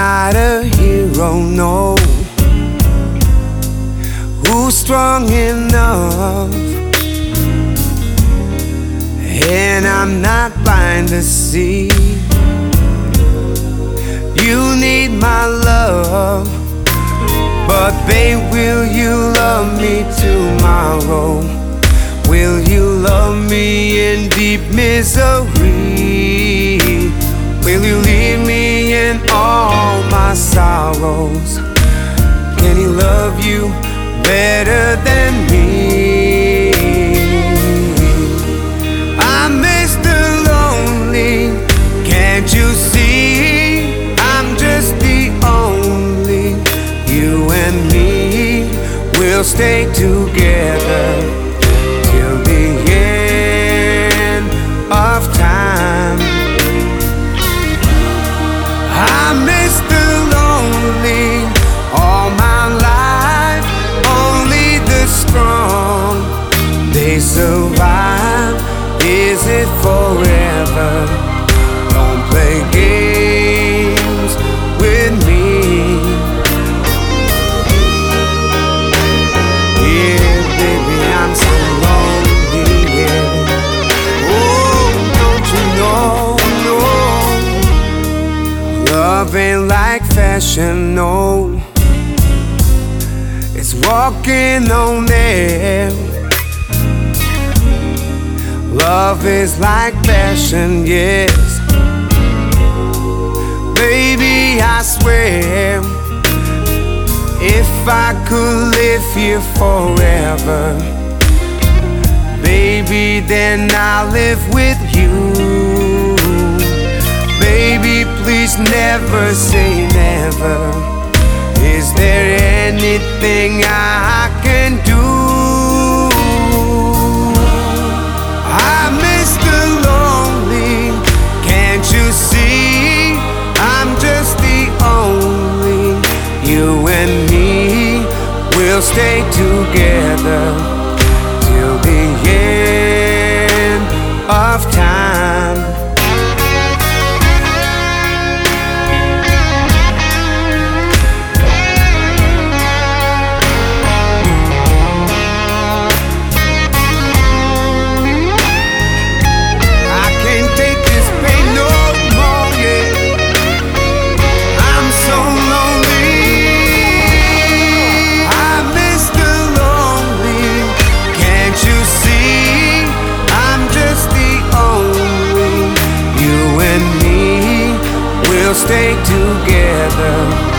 not a hero, no. Who's strong enough? And I'm not blind to see you need my love. But babe, will you love me tomorrow? Will you love me in deep misery? Will you leave me in all my sorrows? Can he love you better than me? I'm Mr. Lonely, can't you see? I'm just the only. You and me will stay together till the end of time. I'm Mr. Lonely all my life. Only the strong, they survive. Is it forever? Don't play games with me. Yeah, baby, I'm so lonely, yeah. Oh, don't you know, no. Love ain't like fashion, no. It's walking on air. Love is like fashion, yes. Baby, I swear, if I could live here forever, baby, then I'll live with you. Baby, please never say never. Is there anything I can do? I'm Mr. Lonely, can't you see? I'm just the only. You and me will stay together till the end of time. Stay together